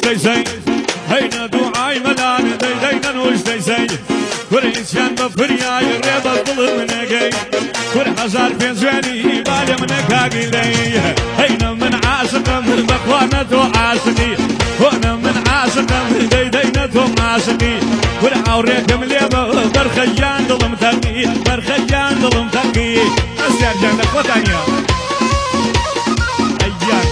ديزين هينا دعاي ملان ديدين وش ديزين وريشان بفريا يريب الظلم نقي ورحزار في زواني بالي من كاقلي هينا من عاشق من بقوانة عاشقي وانا من عاشق من ديدينة عاشقي والعوريك مليبة برخيان ظلم ثقي برخيان ظلم ثقي أسير جنك وطانيا أيان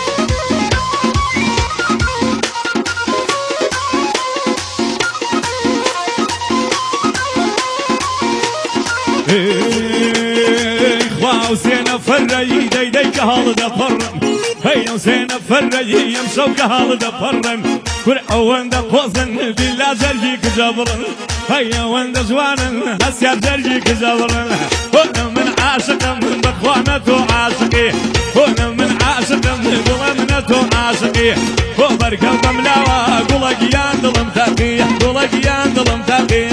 وسينا فري ديديك هال دفرن هينا وسينا فري يمشوك هال دفرن كل وين دقوزن بلا زرجيك جبرن هيا وين زوانن هسيا زرجيك جبرن وانا من عاشق من بخوانة عاشقي وانا من عاشق من ظلمنة عاشقي وبركب ملاوى قولك يا ظلم تقي قولك يا ظلم تقي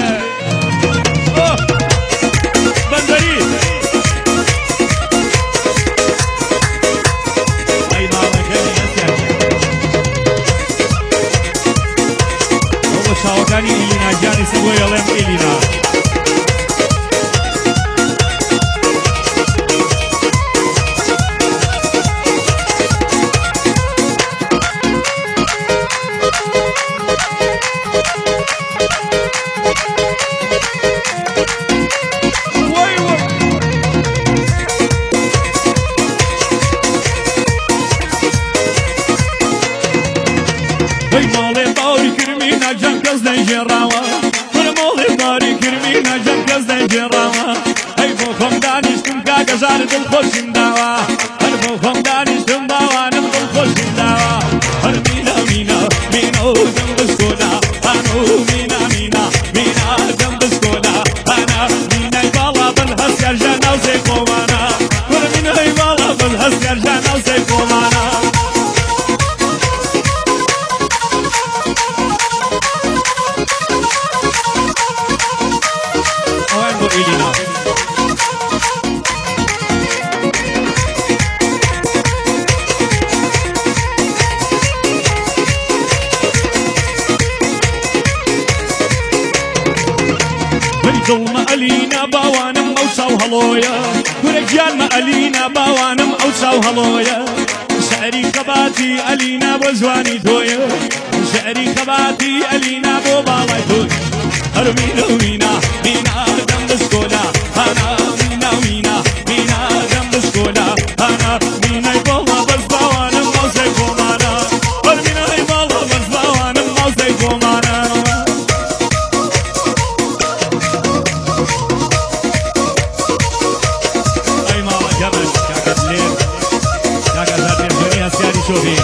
بندري شاوكاني إلينا جاني سبوي يلم إلينا زارد الخوش داوا هربو دانشتم باوانم الخوش داوا هر مينا مينا مينا دم بسكونا انو مينا مينا مينا دم بسكونا انا مينا يبالا بالهس يرجعنا وزي قومانا هر مينا يبالا بالهس يرجعنا وزي قومانا وين بو إلينا ظلم ألينا باوانم أوساو هلويا ورجال ما ألينا باوانم أوساو هلويا شعري خباتي ألينا بوزواني تويا شعري خباتي ألينا بو بالاي توي هرمينا ومينا مينا دم بسكونا أنا مينا ومينا مينا دم بسكونا أنا مينا يبالا بس باوانم أوساي فومانا هرمينا يبالا بس باوانم أوساي فومانا شوفي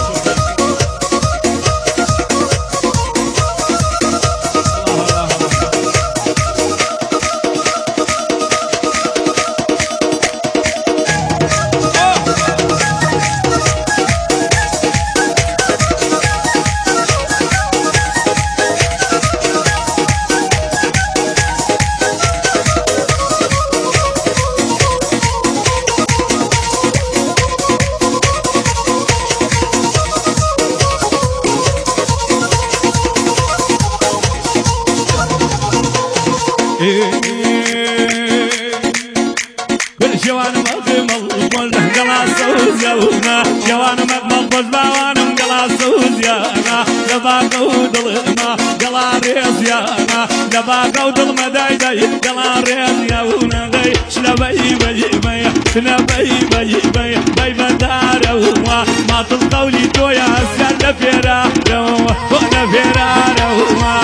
كل شوان مقمل قلنا قلاصوز يا ونا شوان مقمل بس باوانم قلاصوز يا انا لباقو دلما قلا ريز يا انا لباقو دلما داي داي قلا ريز يا ونا داي شلبي بي بي شلبي بي بي بي بدار وما ما تلقولي تويا سال فيرا وانا فيرا وما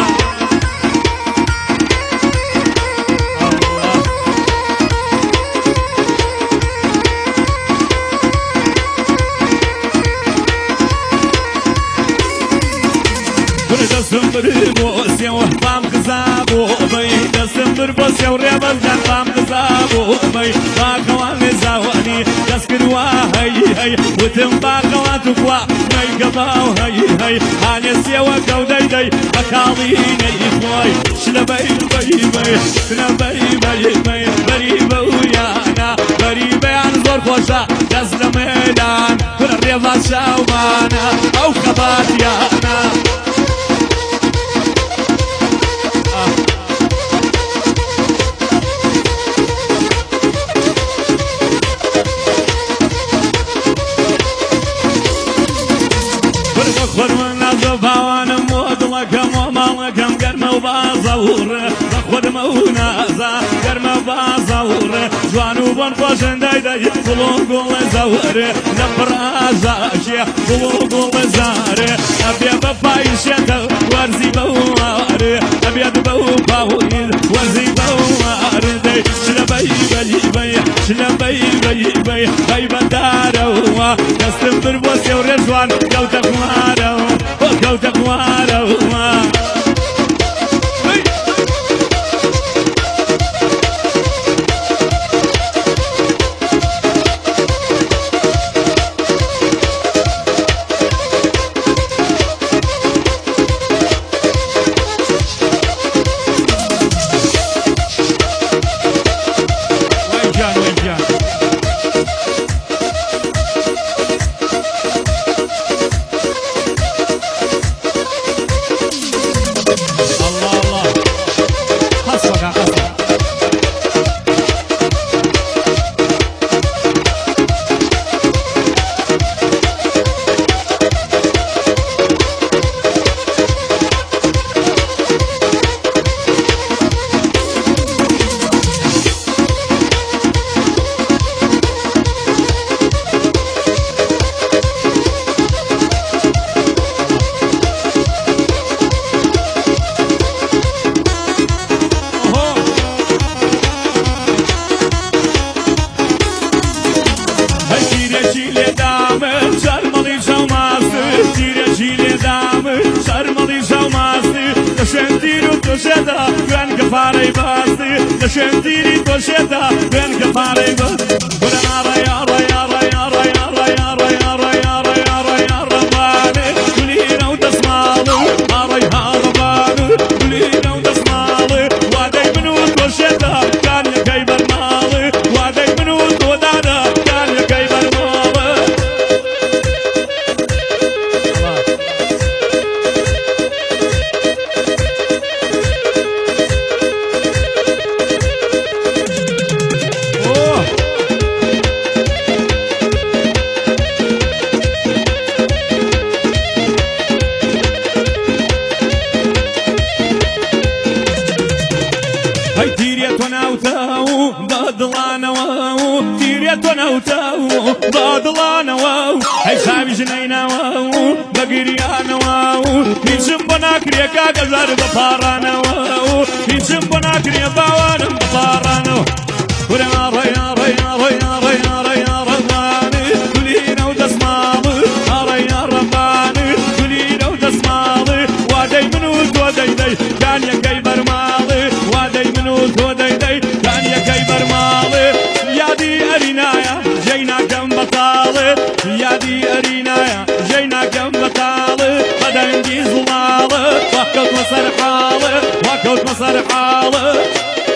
دستم بربوسي وحبام خزابو بي دستم بربوسي وريبز جنبام خزابو بي باقوان زاواني دسكروا هاي هاي وتم باقوان تقوى مي قباو هاي هاي هانسي وكو داي داي اكاليني اخوي شلبي بي بي شلبي بي بي بريبه ويانا بريبه عن زور خوشا دست ميدان كل الرياضة شاومانا او خبات يانا مەکەم گەرمە و بازەوڕ بە خۆدمە و نازا گەرمە بازەوڕ جوان و بۆن خۆشن دەیدەی گوڵ و گوڵە زەورێ لە پڕازاشێ گوڵ و گوڵە زارێ ئەبێ بە پایشێتە وەرزی بە وارێ ئەبێت بە و باویر وەرزی بە واردەی شلەبەی بەی بەی شلەبەی بەی بەی بەی بەدارەوە دەستم بر بۆ سێورێ جوان کەوتە خوارەوە کەوتە خوارەوە Gwen gefaarij basti, de shentiri tosheta, gwen gefaarij basti. Gwen ara ara ara ara ara ara ara ara ara ara bane, gulina u tasmalu, ara ara bane, gulina u tasmalu. Waday minu tosheta, kan ya kaybar mali, waday minu todada, kan ya kaybar mali. ضادلانا واو هاي صاحبي جنينا واو بقريانا واو هنشم بناكريا كاكزار بفارانا واو هنشم بناكريا باوانا بفارانا ورما ريا ريا ريا ريا ريا رباني كلينا ودسمالي ريا رباني كلينا ودسمالي وادي منوت ودي دي كان يا كيبر مالي وادي منوت ودي دي كان يا كيبر مالي يا دي أرينايا جينا كم بطالت يا دي أرينايا جينا كم بطالت بدن دي زلالت وكوت مصر حالت وكوت مصر حالت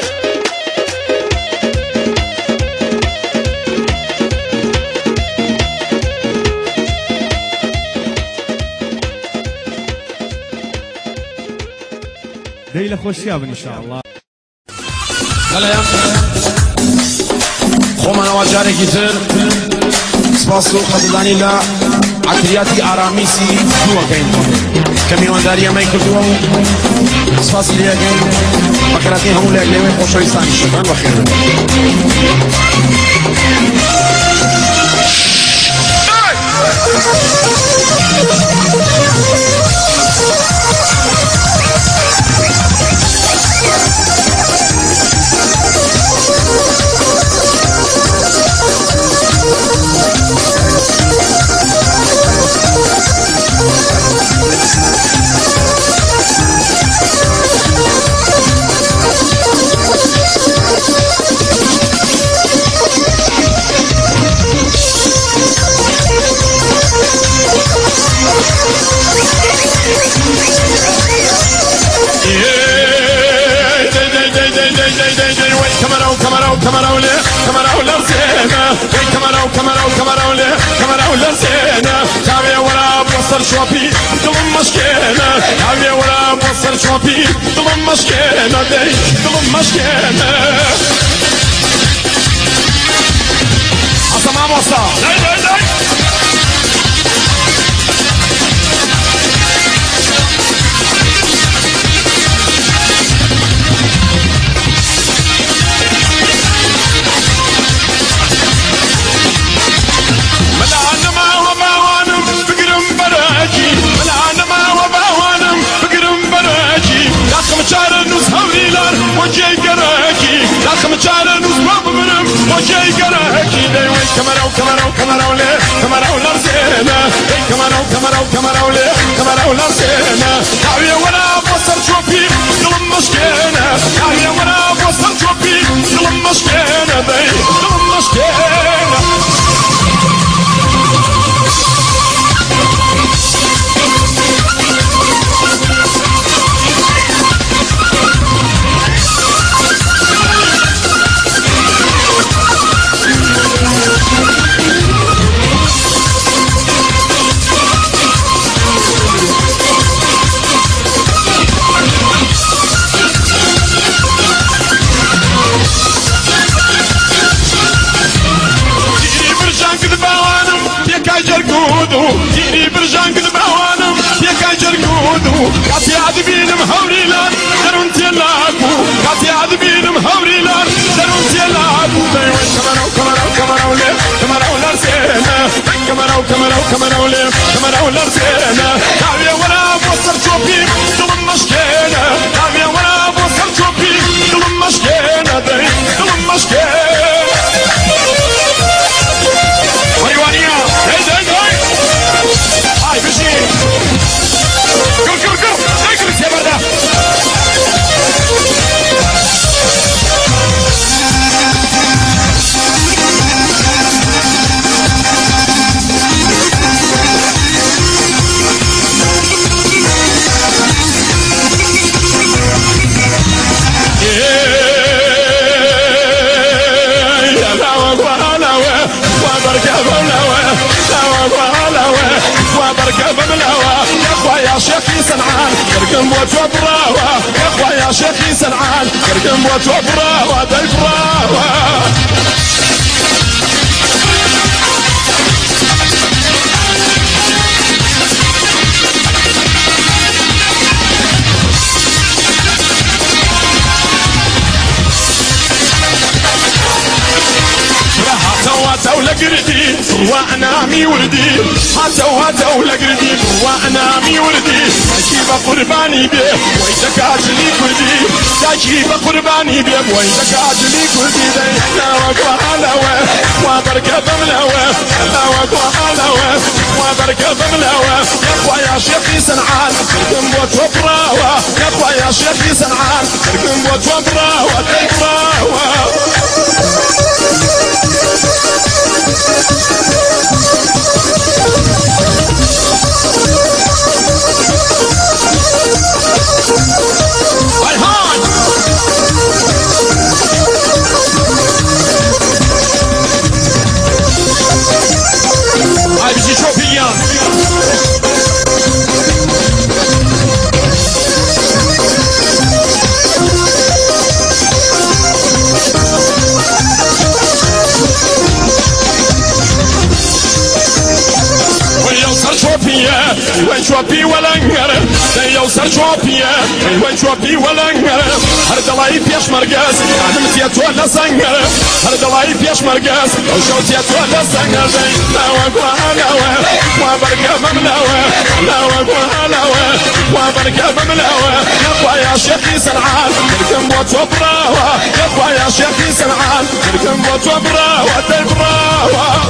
ديلة خوشيابن إن شاء الله هلا يا خۆمانە واجارێکی تر سپاس و قەدردانی لە عەتریاتی ئارامیسی دووەکەین کە میوانداری ئەمەی کردووە و سپاسی لێەکەین بەکەراتی هەموو لایەک لێوەی خۆشەویستانی شەکان بەخێر شوابي ضم مشكلة عمي ولا بوصل شوابي ضم مشكلة دي ضم مشكلة عصام وصا كمروا لي كمروا لرزينا كمروا لي كمروا لرزينا دعوية وانا بوصل شوفي ظلم مشكينا دعوية وانا بوصل شوفي ظلم مشكينا ظلم مشكينا جيني برجان قد بعوانم يا كاجر قودو كاتي عذبين مهوري لان درون تيلاكو كاتي عذبين مهوري لان درون تيلاكو كمروا لي كمروا لرزينا كمروا لي كمروا لرزينا دعوية وانا بوصل شوفي ظلم مشكينا دعوية وانا بوصل شوفي ظلم مشكينا ظلم مشكينا ويوانيا هاي بشي كر اجلس يا برده يا شيخي سنعان كركم وتوبراوا يا اخويا يا شيخي سنعان كركم وتوبراوا دايبراوا هاتوا لقردي وأنامي وردي هاتوا لقردي وأنامي وردي تجيب قرباني بيه ويدك عجلي كردي تجيب قرباني بيه ويدك عجلي كردي لا وقوالوه وبركة بملوه لا وقوالوه وبركة بملوه يا اخويا شيخي سنعان كركم وتوبراوا يا اخويا شيخي سنعان كركم وتوبراوا تيبراوا هاي بيجي شوفيان وين شوفي ولا انقرب يوصل شوفيه وين شوفي ولا انقرب هرد الله يفيش مرقاس عدمت ولا سنقرب هرد الله يفيش مرقاس وشوت ولا سنقرب لا وقوالوه وبركة مملوه لا وقوالوه وبركة مملوه يا اخويا شيخي سنعان كركم وتوبراوا يا اخويا شيخي سنعان كركم وتوبراوا تيبراوا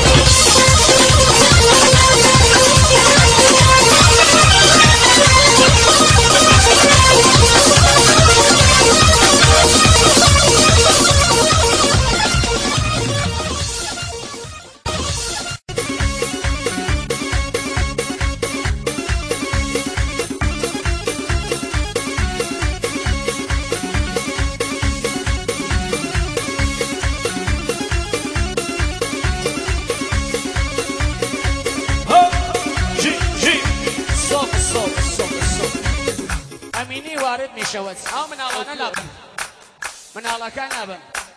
وارد میشود ها من الله نلابم من الله كان نابم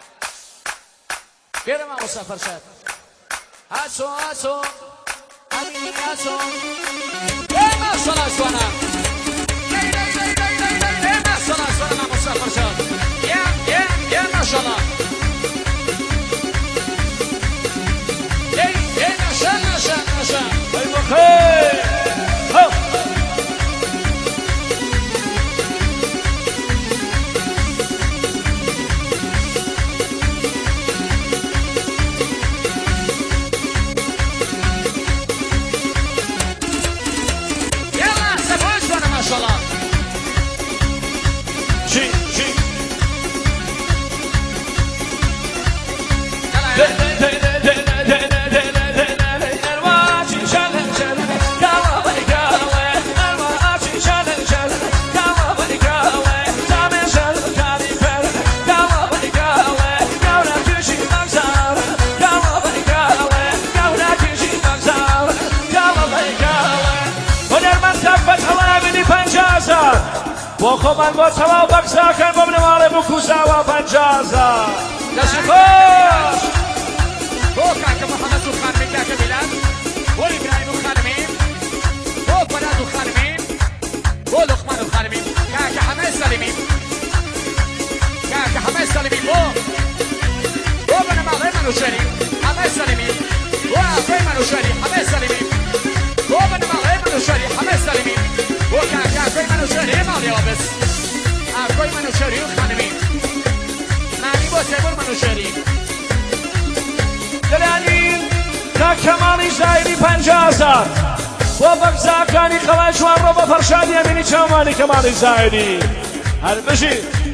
غير ما مسافر شاد هاتو امين هاتو يا ما صلاة وانا يا ما صلاة وانا مسافر شاد يا ما شاء الله يا ما شاء بخير وخو من با تمام بکسا کن بابن ماله بکوزا و 50,000 دستی خوش بو کاکا محمد خانمی کاکا میلاد بو ابراهیم خانمی بو فلاد خانمی بو لقمان خانمی کاکا حمد سلیمی کاکا حمد سلیمی بو بن ماله منو شریف حمد سلیمی بو افری منو شریف حمد سلیمی بو بن ماله منو شریف حمد سلیمی بو کاکا افری منو شریف مالی آبس افری منو شریف خانمی معنی با سبور منو شریف دلانی تا کمالی زایری 50,000 با بکساکانی خواهشوان رو با فرشادی امینی چمانی کمالی زایری هر بشی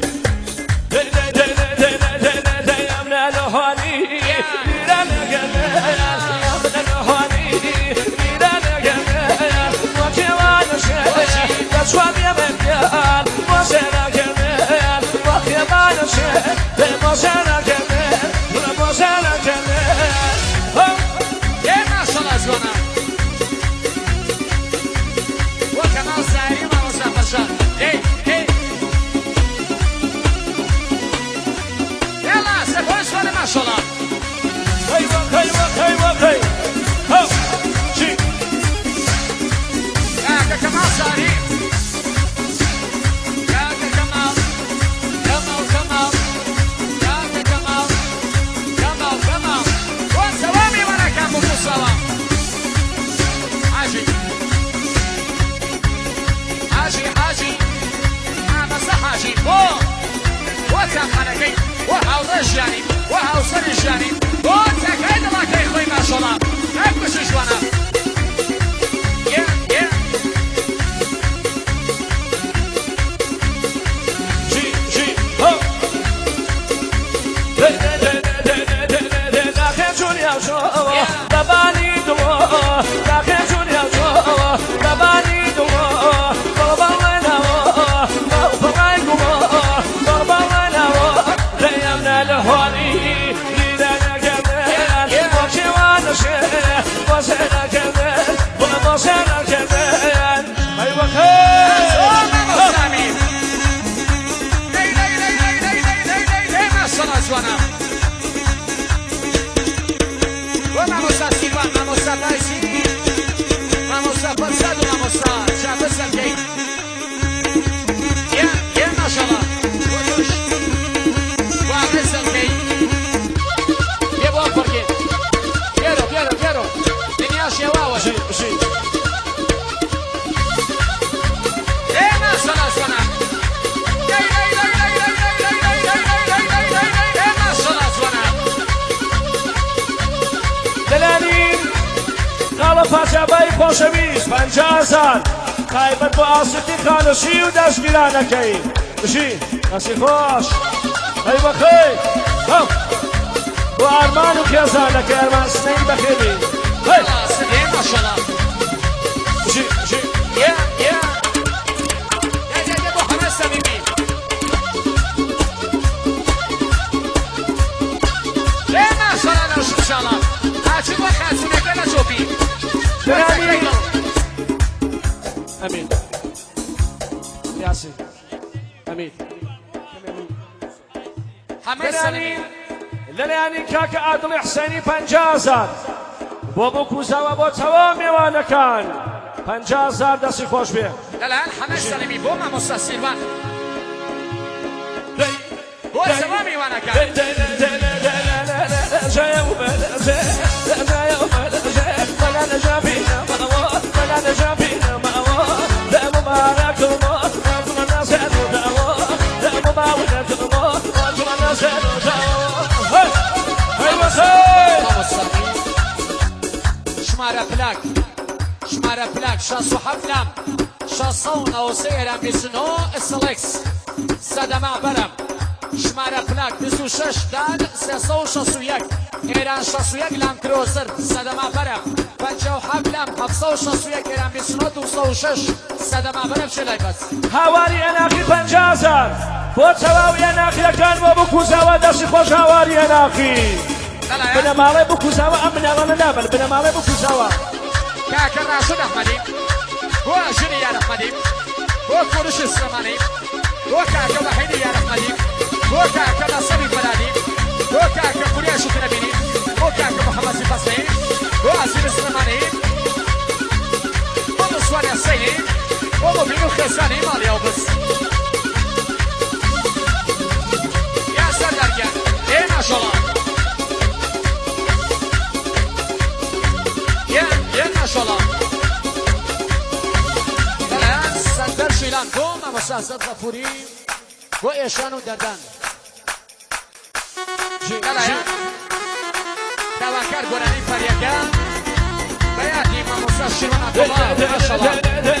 خوشویست 50,000 تایبت با آسیتی خانشی و دستگیرانه کی بشی نسی خوش ای بخیر با ارمان و کیازانه که ارمان سنی بخیری هی سنی ماشالله بشی بشی یه با همه سمیمی ماشالله نشوشالله هرچی با خزونه که نشوفی امين ياسين امين حمد سلمي للياني كاكا عادل حسيني 50,000 بابو كوزا وابو تمام وانا كان 50,000 دسي خوش بيه الان حمد سلمي بو ما مستسيلوان بو تمامي وانا كان شمارة بلاك شاسو حفلم شاسون او سيرم بسنو السلكس سادة معبرم شمارە پلاک 26 دان 361 ئێران 61 لام کرۆسەر سەدەما بەرە 57 لام 761 ئێران 29 206 سەدەما بەرە بچێ لای بەس هاواری ئەناقی 50,000 بۆ تەواو ئێناقیەکان بۆ بکوزاوە دەستی خۆش هاواری ئەناقی بنەماڵێ بکوزاوە ئەم مناڵانە نابن بنەماڵێ بکوزاوە کاکە ڕاشد ئەحمەدی بۆ ژنی یار ئەحمەدی بۆ کوڕشی سلێمانی بۆ کاکە وەحیدی یار ئەحمەدی بۆ کاکە نەسەری فەرانی بۆ کاکە کوریاشی ترەبینی بۆ کاکە محەممەدی فەسەی بۆ ئازیری سلێمانی بۆ مسواری ئەسەینی بۆ مبین و خێزانی ماڵیاو بس یا سەردەرگیان ئێ ماشەڵڵا یە ماشەڵڵا بەلایەن سەندەر شیلان بۆ مامۆستا سەد غەفوری بۆ ئێشان و دەردان بەلایەن داواکار گۆرانی فەریەکە بەیادی مامۆستا شیرۆن عەبدوڵڵا ماشەڵڵا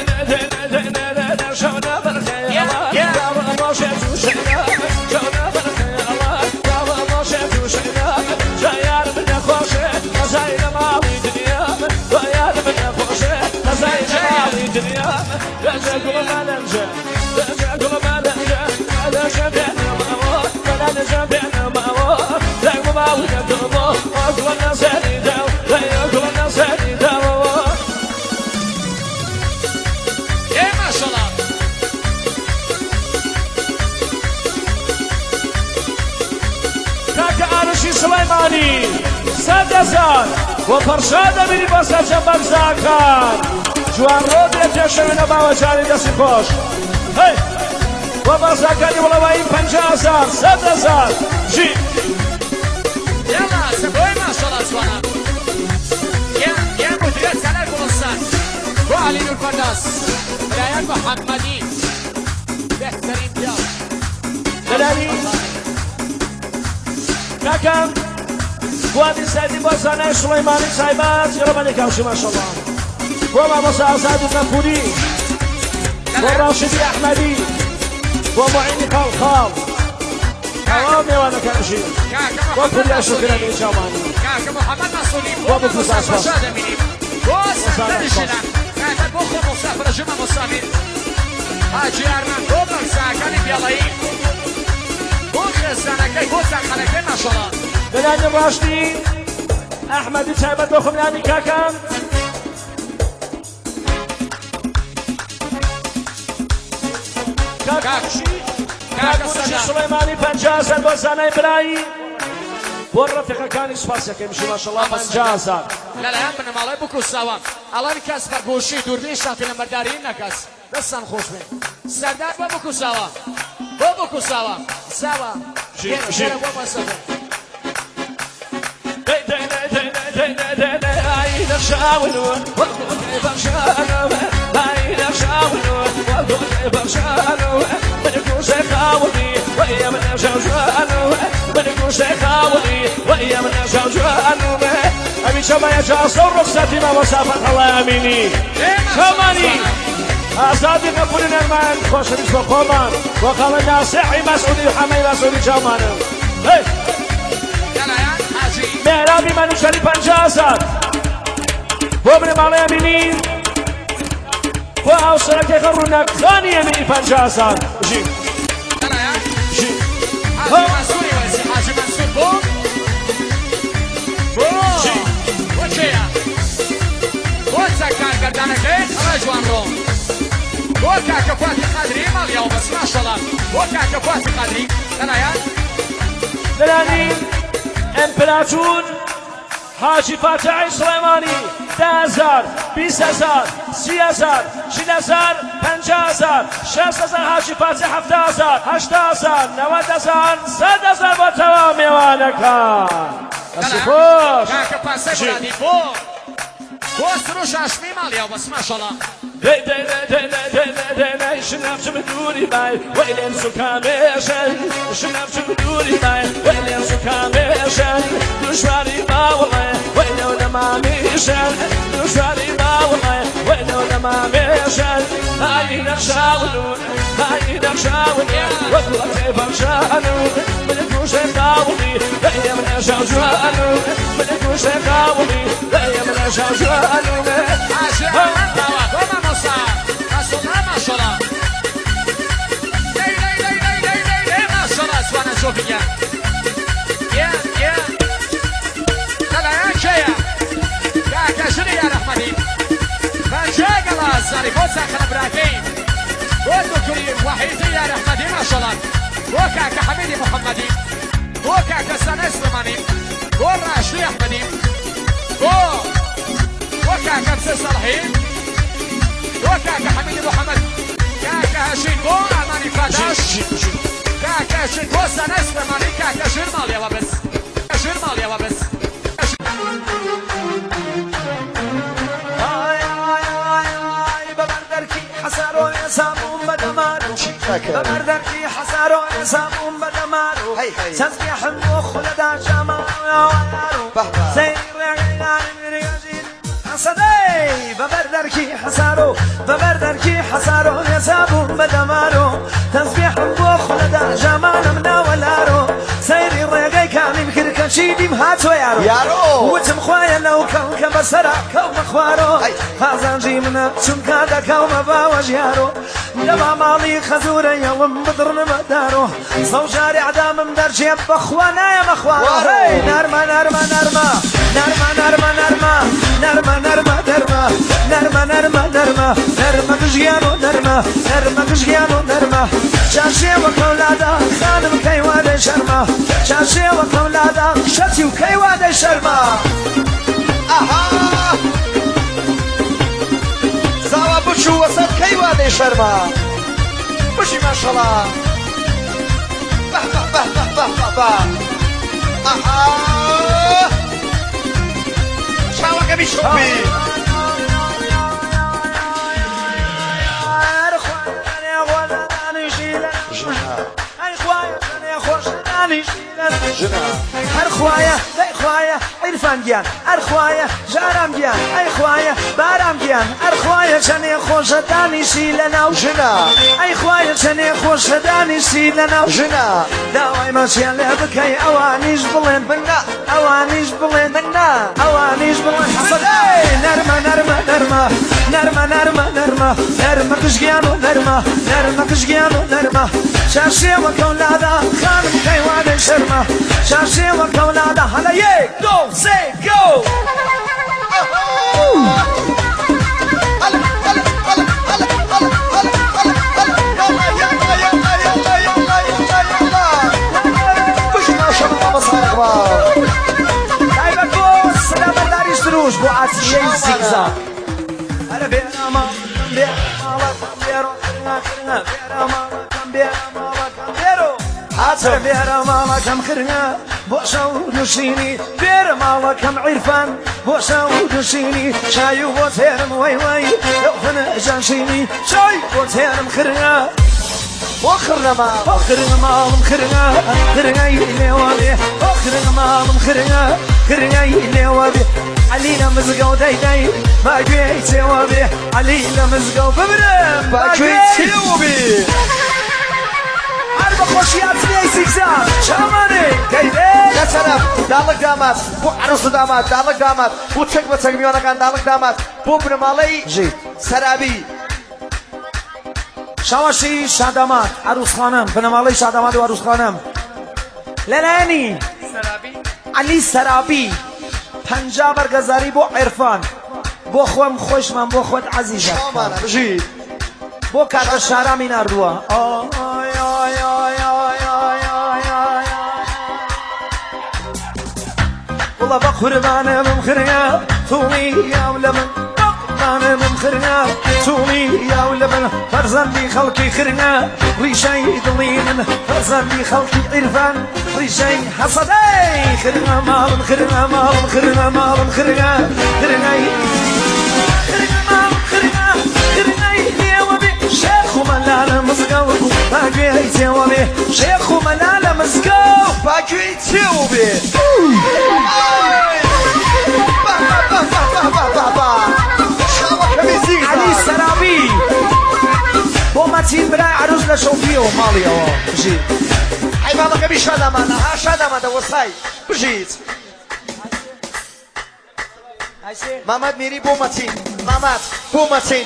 سليماني 100,000 وفرشاد بيري بسا جنبك زاكار جوان رودي جشن نباوة جاني دسي خوش هاي وبرزاكاني ولوائي 50,000 100,000 جي يلا سبوي ما شاء الله جوانا يا مدير سنة كولوسان بو علي نور فرداس رايان محمدي بهترين ديال دلالي كاكام بوادي سيدي بوزاني سليماني سايبات يرماني كاوشي ما شاء الله بوما موسى أسعد النفوري وراشدي أحمدي ومعيني خالخال حرامي وانا كاوشي وكل شكرا من جاماني كاكا محمد مسؤولي وابو فساس شادميني وسهل الشنان كاكا بوخو مسافر جمع مسامير حاجي أرمان دوبر ساكاني بيالي زنكي بوسع خلكي ما شاء الله بلاني الراشدي احمد تايبت بخم يعني كاكا كاكا سليماني 50,000 بوزاني براي والرفقة كان يسفاسك يمشي ما شاء الله 50,000 لا من مالي بكو سوا الان كاس بربوشي دورديشا في المردارين نكاس دستان خوش بين سردار بابكو سوا بابكو سوا سوا شير بابا سوا باين شاولون برشانو باين شاولون برشانو بدكو شخاولي ويا من شاولو بدكو شخاولي ويا من شاولو ابي شما يا جاسر رخصتي ما وصفت الله اميني كماني أزادي نقولنا المان خوش بسم خومان وقال الناصحي مسؤولي حمي مسؤولي جامان هاي مهرابي منو شري 50,000 وابن مالي امينين وأوصلك يغرونك ثاني يميني 50,000 جي جي حاجي منصوري وزي حاجي منصور بو جي وشيا وتسكر قردانك ايه جوان روم وكاكا فاتي قدري ما اليوم بس ما شاء الله وكاكا فاتي قدري انا يا دلاني امبراطور حاجي فاتح سليماني 10,000 20,000 30,000 40,000 50,000 60,000 حاجي فاتح 7,000 8,000 90,000 100,000 وتمام يوانكا كاكا فاتي قدري بو سروش عشمي ما اليوم بس ما شاء الله شنف بدوري باي ويلين سكاميشن شنف بدوري باي ويلين سكاميشن دشواري ما والله ويلو ما ميشن دشواري ما والله ويلو ما بيشان هاي نخشاونون هاي نخشاون وقوة فرشانون من كوش قاومي هيا من شوشانون من كوش قاومي هيا من شوشانون وما مصا أصلا ما شاء الله لي ما شاء الله أسوانا شوفيا يا لا يا شيا كاشري يا رحمتي فانشاق الله الزاري بوسا خنبراكين بوتو كريم وحيدي يا رحمتي ما شاء الله وكاك حميدي محمدي وكاك سنة سلماني وراشي أحمدي وكاك مسي صالحين وكاك حميدي محمد كاك هاشين بو أماني فاتاش كاك هاشين بو سنة سلماني كاك هاشين مالي وبس هاشين مالي وبس ببردركي حسارو يسامون بدمارو تسبيح المخ لدى جماعو سير غيران مريجين حسدي ببردركي حسارو يسامون بدمارو تسبيح المخ لدى جماعنا مناولارو سيري الرقاي كامل كركشيدي مهاتو يارو وتم خوايا لو كون كبسرع كوم خوارو خازان جيمنا شنكادا كوم باوج يارو لما مالي خزورة يوم بدرن مدارو صوجاري عدام مدرجي بخوانا يا مخوارو نرمى نرمى نرمى نرمى نرمى نرمى نرمى نرمى نرمى نرمى نرمى نرمى نرمى بجيانو نرمى نرمى بجيانو نرمى شاشي وكولادا خانم كيوان شرمى شاشي وكولادا شتي وكيوان شرمى اها زاوا بوشو وسط كيوان شرمى بوشي ما شاء الله به به به به به به اها شاوكا بيشوبي أرخوايا أرخوايا عرفان جيان أرخوايا جارم جيان أرخوايا بارم جيان أرخوايا شني خوش داني شيلنا وجنا أرخوايا شني خوش داني شيلنا وجنا داوي ماشي على بكي أوانيش بلين بنا أوانيش بلين بنا أوانيش بلين حصل نرمى نرمى نرمى نرمى نرمى نرمى نرمى كشجيانو نرمى نرمى كشجيانو نرمى شاشي وكولادا خانم كيوان شرمى شاشي وكولادا هلا يي جو سي جو روش بو عسيي زيكزاك انا بينا ما بينا ما بيرو بينا ما بيرو حتى بينا ما كم خرنا بو شاود نشيني بير ما كم عرفان بو شاود نشيني شاي وتيرم وي وي يوفنا جانشيني شاي وتيرم خرنا وخرنا ما مخرنا خرنا يلي وابي وخرنا ما مخرنا خرنا يلي وابي علينا مزقو داي داي ما جيت وابي علينا مزقو ببرم ما جيت وابي أربع خوشيات لي زيكزاك شاماني كيدي يا سلام دالك دامات بو عروس دامات دالك دامات بو تك ميونا كان دالك دامات بو برمالي جيت سرابي شواشي شادامات عروس خانم بنمالي شادامات وعروس خانم للاني علي سرابي پنجا برگزاری بو عرفان بو خوام خوش من بو خود عزیزم شامانا بجید بو کات شهرام این اردوها والله بقربانه ممخرنا تومي يا ولمن بقربانه ممخرنا تومي يا ولمن فرزندي خلقي خرنا ريشي ضلين فرزندي خلقي عرفان ريشي حصدي خرنا مال خرنا مال خرنا مال خرنا خرنا خرنا خرنا يا وبي شيخ ملال مزقو باقي وبي شيخ ملال مزقو باقي وبي علي لە شەوفیەوە ماڵیەوە بژیت حیماڵەکەمی شادامانە ها شادامانە وەسای بژیت مامەد میری بۆ مەچین مامەد بۆ مەچین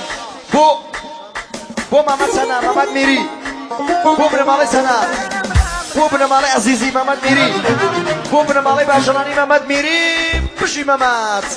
بۆ مامەد سەنا مامەد میری بۆ بنەماڵی سەنا بۆ بنەماڵی عەزیزی مامەد میری بۆ بنەماڵی باژەڵانی مامەد میری بژی مەمەد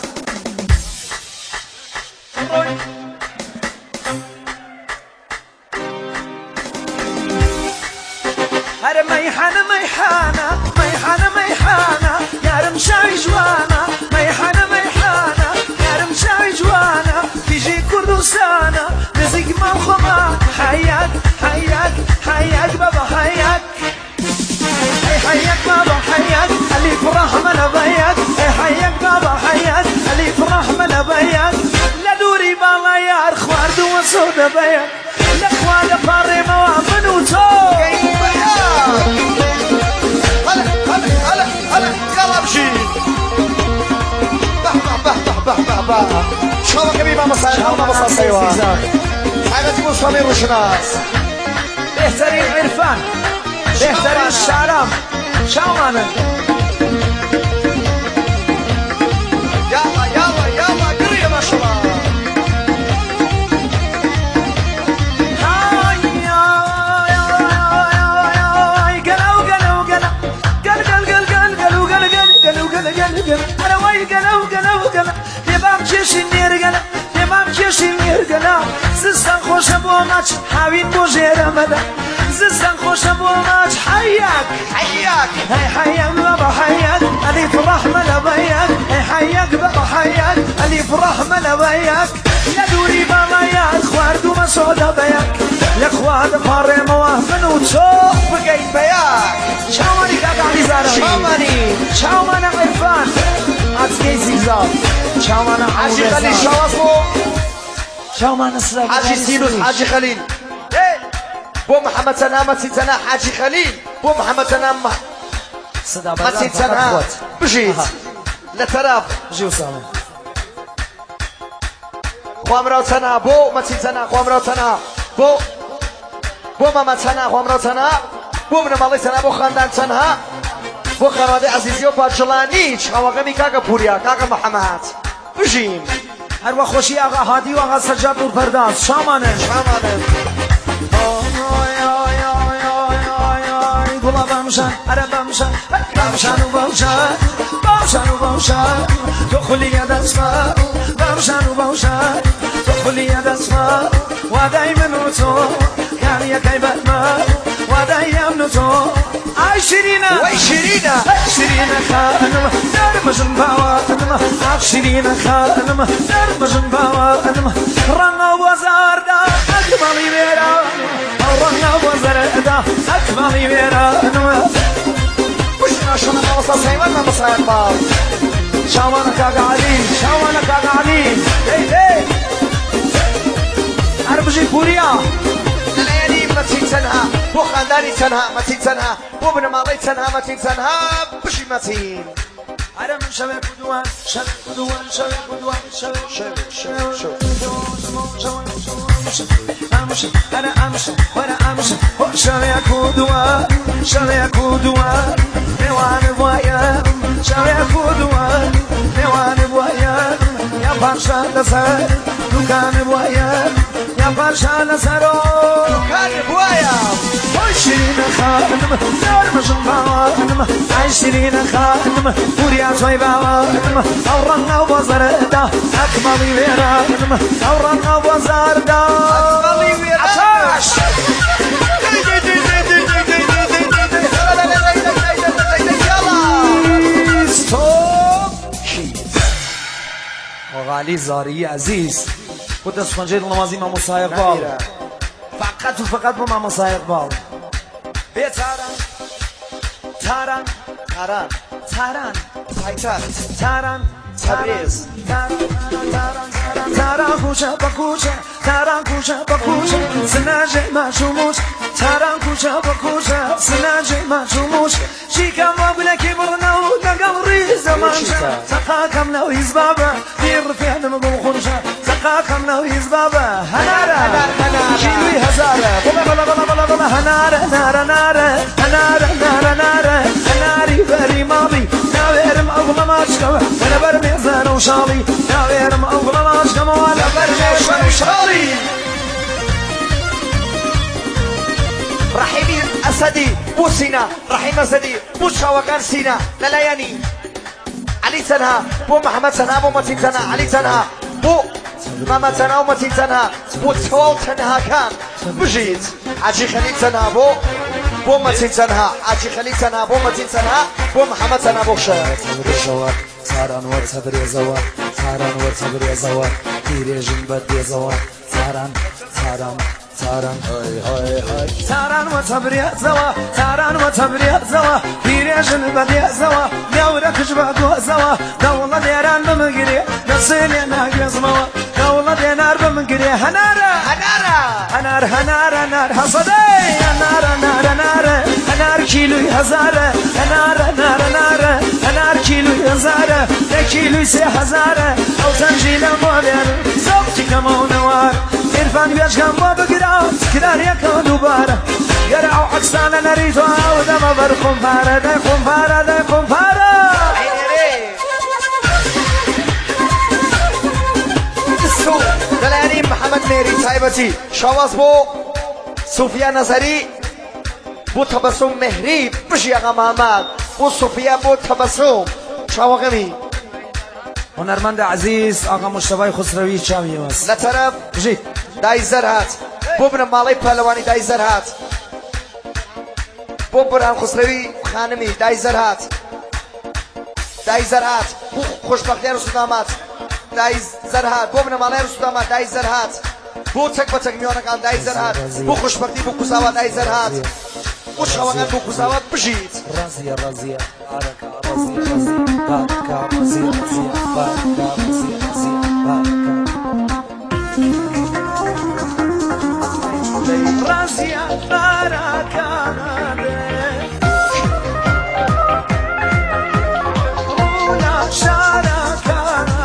هەرە مەیحانە مەیحانە مەیحانە مەیحانە یارم شاوی جوانە مەیحانە مەیحانە یارم شاوی جوانە کیژی کوردستانە نزیک ماڵ خۆمان حەیاک حەیاک حەیاک بەبە حەیاک حەیاک بابا حەیاک ئەلیف ڕەحمە لەبەیاک حەیاک بابا حەیاک ئەلیف ڕەحمە لەبەیاک لە دووری باڵا یار خواردووە سۆدە بەیاک لەخوا لە پاڕێمەوە من و تۆ هلا يلا بشي به شو كبير ما مصار سيوان حاجة تقول صمير وشناس بهترین عرفان بهترین شعرام شاوانه يلا قرية ما شاء الله أنا ويا قلو يبام كيشي نيرجلا يبام كيشي نيرجلا زستان خوش أبو ماتش حاوين بوجير مدا زستان خوش أبو ماتش حياك هاي حياك بابا حياك أليف رحمة لبياك هاي حياك بابا حياك أليف رحمة لبياك يا دوري بابا يا خوارد وما سودا بياك يا خوارد فاري موافن وتشوف بقيت بياك شاواني كاكا زاري شاواني عرفان عزيزي زيزاب شاواني حاجي خليل شوافو شاواني السلام حاجي سينوس حاجي خليل بو محمد سنة متين سنة حاجي خليل بو محمد سنة متين سنة بجيت لتراف بجي أسامة خوامراو سنة بو متين سنة خوامراو سنة بو محمد سنة خوامراو سنة بو من مالي سنة بو خاندان سنة بو خانواده عزیزی و پادشلانی شاوغمی کاکا پوریا کاکا محمد بجیم هر وقت خوشی آقا هادی و آقا سجاد نور پرداز شامانه گلا بامشان اره بامشان بامشان و بامشان بامشان و بامشان تو خلی دست ما بامشان و بامشان تو خلی دست ما و دایما تو کاری یکی ما و دایم تو آی شیرینه وای شیرینه شیرینه خانم در مجن باوانم آخ شیرینه خانم در مجن باوانم رنگ و زار دا اکمالی میرا رنگ و زار دا اکمالی میرا وش نشون ما وصل سيمان ما مصايب بال شاوانا كاغا علي هي عربجي بوريا ليالي متين سنها بو خانداني سنها متين سنها بو ابن مالي سنها متين سنها بشي متين أنا من شباب بدوان أنا أمشي وأنا أمشي شباب بدوان نوان بوايا شباب بدوان نوان بوايا يا باشا لسر دكان بوايا يا باشا لسر دكان بوايا شيرين خانم دار مجن باوانم عاي شيرين خانم وريا شوي باوانم أورنا وبزر دا أكملي ويرانم أورنا وبزر دا أكملي ويرانم عطاش وغالي زاري عزيز كنت اسفنجير نمازي مع مصايق بال فقط وفقط مع مصايق بال بيا تاران تاران تبريز تاران كوشة بكوشة تاران كوشة بكوشة سناجي ما شموش تاران كوشة بكوشة سناجي ما شموش شيكا مبلك برناو نقل ريزة مانشا تقاكم لو يزبابا دير فيها نمقل خرشا تقاكم لو يزبابا هنارا كيلوي هزارة بلا بلا بلا بلا والله هنارة نارة نارة هنارة نارة نارة هناري بري ماضي ناويرم أغلى ما أشكم وأنا برمي زان وشالي ناويرم أغلى ما أشكم وأنا برمي زان وشالي رحيمي أسدي بو سينا رحيم أسدي بو شاوكان سينا للياني علي سنها بو محمد سنها بو متين سنها علي سنها بو ماما سنها ومتين سنها بو توال سنها كان بجيت عجي خليل سنها بو متين سنها عجي خليل سنها بو متين سنها بو محمد سنها بو شهر ساران ورصبر يا زوار ساران ورصبر يا زوار تيريجن بدي زوار ساران ساران وتبريا زوا ساران وتبريا زوا بيريجن بديا زوا دورك جبعدو زوا دولة ديران بمقري نصيلي ناقز موا دولة دينار بمقري هنارة هنار حصدي هنار كيلو هزارة هنار كيلو هزارة كيلو سي هزارة أو تنجيل موبيل زوجتي كمون نوار إرفان بيشكم وبقرأ كدار يكون دوبارة يرعو عكسانا نريدو عودة ما برقم فارة دايقم فارة السوق دلاني محمد ميري صاحبتي شواز بو صوفيا نظري بو تبسم مهري بشي اغا محمد بو صوفيا بو تبسم شواغمي هنرمند عزيز آقا مصطفى خسروی چاوی واس لطرف جيت دای زرهات بو بن مالی پهلوانی دای زرهات بو برهان خسروی خانمی دای زرهات بو خوشبختی رسودامات دای زرهات بو بن مالی رسودامات دای زرهات بو تک بتک میانکان دای زرهات بو خوشبختی بو کساوات دای زرهات بو شواغان بو کساوات بجید رازية باركة باركة رازية باركة رازية باركة رونا شاركة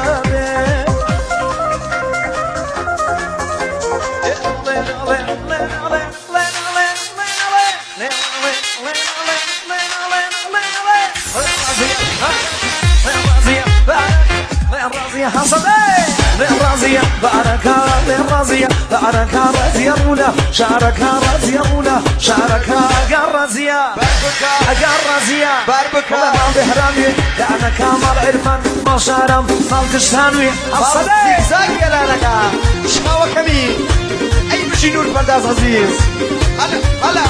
رازية باركة رازية باركة رازية رولا شاركة رازية رولا شاركة رازية رازية باربكة ما بهرامي لأنا كامل عرفان ما شارم ما كشتانوي الصدي زاكي لانك شخاوة كمين أي بشي نور برداز عزيز هلا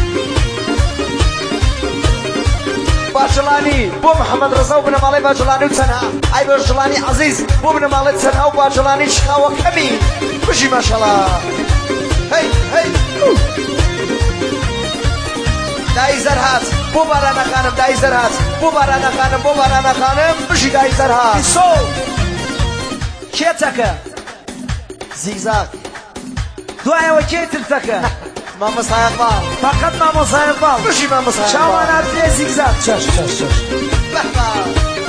باجلاني بو محمد رضا وبن مالي باجلاني وتنها اي باجلاني عزيز بو بن مالي تنها وباجلاني شخاوة كمين بشي ما شاء الله هي داي زرهات بو بارانا خانم داي زرهات بو بارانا خانم بشي داي زرهات كيتك زيزاك دعاء وكيتك ماما صايقبال فقط ماما صايقبال بشي ماما صايقبال شاوانا بلي زيكزاك شاش بحبا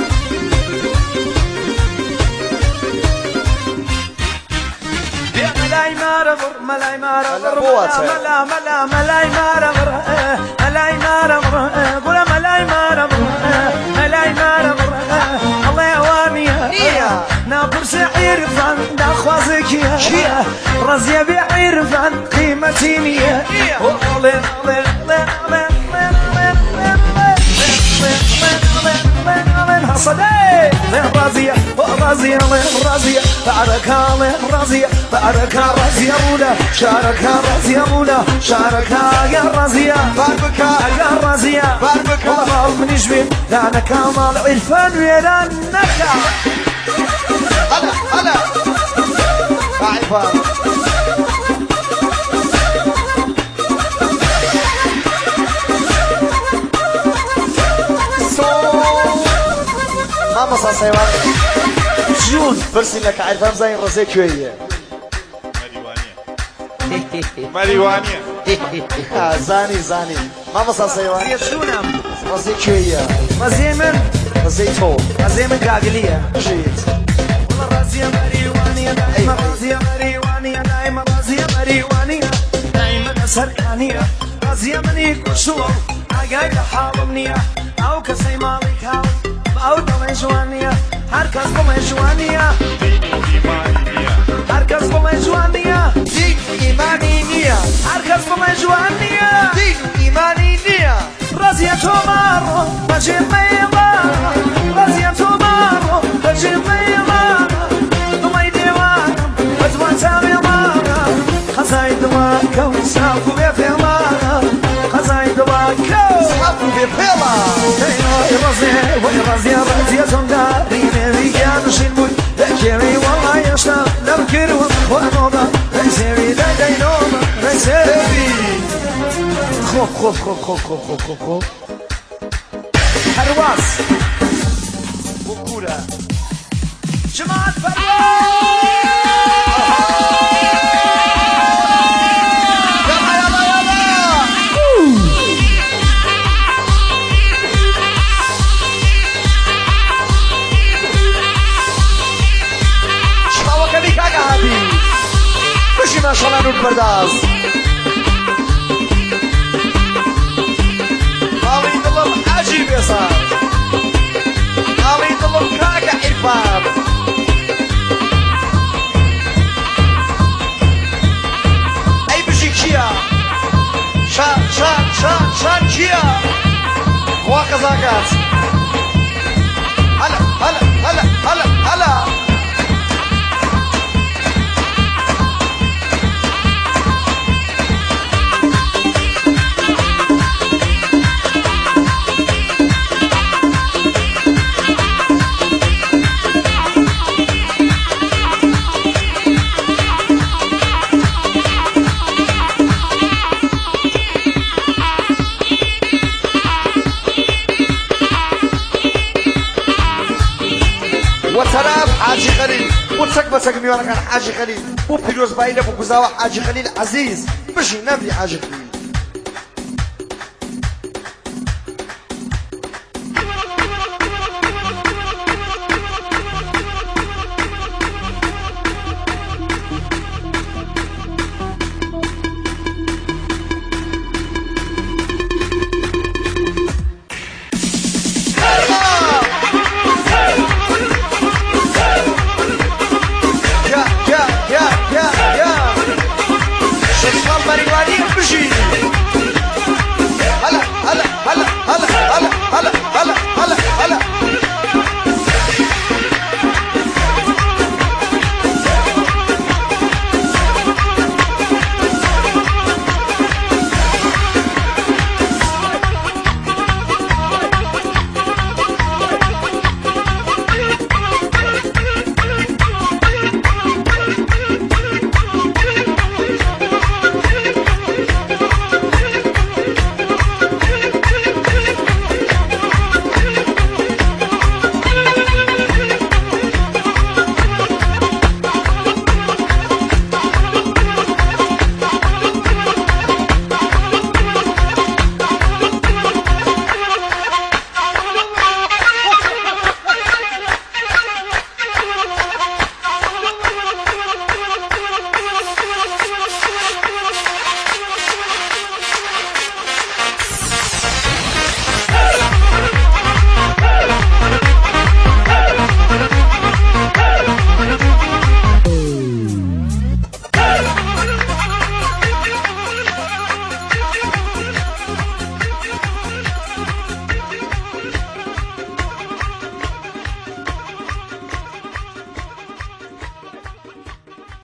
ملاي مارغر ملاي مارغر ملاي مارغر قول ملاي مارغر الله يوامي نابر سعير فان داخوازك يا رزية بعير فان قيمتي مية صدي رازية باركة رازية رولا شاركة يا رازية باربكة والله من يجبين لأنا كامل عرفان ويرانك هلا عرفان ماما صاصيوان جون برسي لك عرفان زين رزيك شوية ماريوانيا زاني ماما صاصيوان يسونم رزيك شوية رزيتو قاقلية جيت والله رازية مريوانية دايما رازية مريوانية دايما سەرکانیە ڕازیە منی کوشووە ئاگای لە حاڵم نییە ئەو کەسەی ماڵی کاو ئەو دەڵێ جوان نییە هەر کەس بڵێ جوان نییە هەر کەس بڵێ جوان نییە دین و ئیمانی نییە هەر کەس بڵێ جوان نییە دین و ئیمانی نییە ڕازیە تۆ ماڕۆ بەجێ مێڵە ڕازیە تۆ ماڕۆ بەجێ مێڵە دڵی دێوانم بە جوان چاوێڵانە خەزای دڵاکە و ساف و بێ پێڵانە خەزای دڵاکە و ساف و بێ پێڵە ڕازیە ڕازیە تۆمداری نێویگیانشین بووی دەکێوی وەڵا هێشتا لەم کردوە وانۆمە ڕێسێوی دەدەینۆمە ڕێسێوی خۆ هەرواز بۆ کوورە جماعت شڵاوەکەمی کاکە هاتی بشی ماشەڵا نور پەرداز ماڵی دڵم حاجی بێسار ماڵی دڵم کاکە عیرفان ئەی بژی کیە شان کیە خوا قەزاکات هەلا وتراف حاجي خليل وتسك بسك ميوانا كان حاجي خليل وبيروز بايلة وكوزاوا حاجي خليل عزيز بشي نبي حاجي خليل